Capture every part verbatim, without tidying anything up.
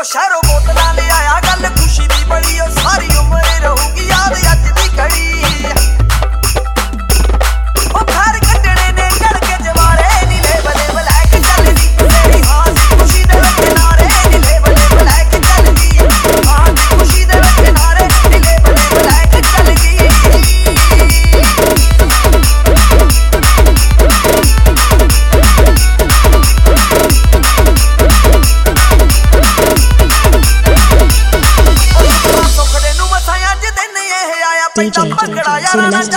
शहरों बोतलां ले आया गल खुशी दी बड़ी ओ सारी उम्र रहूगी याद अज दी घड़ी ओ घर कटने ने चढ़ के जवारे नीले बले ब्लैक चलदी तेरी हां दी खुशी दे विच नारे नीले बले ब्लैक चलदी हां दी खुशी दे विच नारे नीले बले ब्लैक चलदी D J Cinemastic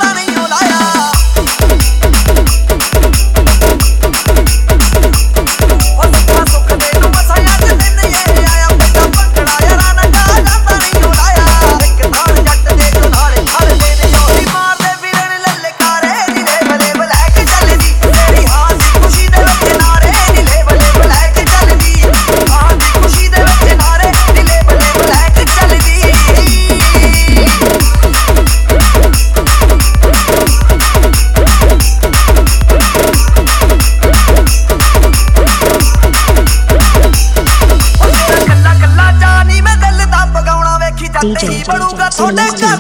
D J Cinemastic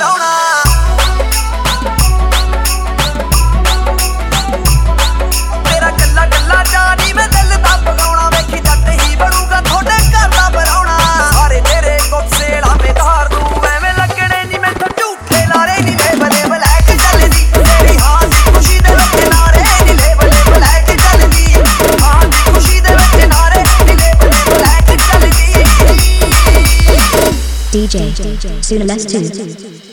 तेरा गल्ला गल्ला जानी मैं दिल दा पगाउणा वेखी जट ही बनूगा थोड़े घर दा बनाउणा सारे तेरे कोसेड़ा में धार दूं एवें लगणे नी मैथों झूठे लारे नीले बले ब्लैक चलदी तेरी हां दी खुशी दे विच नारे नीले बले ब्लैक चलदी हां दी खुशी दे विच नारे नीले बले ब्लैक चलदी D J Cinemastic